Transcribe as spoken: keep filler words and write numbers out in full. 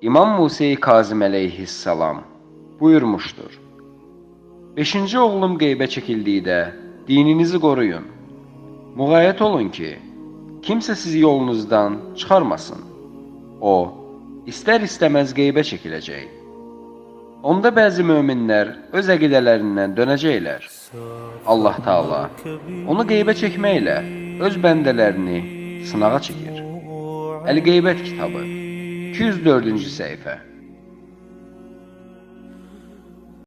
İmam Musa Kazım əleyhissalam buyurmuşdur: beşinci oğlum qeybə çəkildikdə dininizi qoruyun. Müğayət olun ki, kimsə sizi yolunuzdan çıxarmasın. O, istər-istəməz qeybə çəkiləcək. Onda bəzi möminlər öz əqidələrindən dönəcəklər. Allah Taala onu qeybə çəkməklə öz bəndələrini sınağa çəkir. Əl-Qeybət kitabı iki yüz dördüncü səhifə.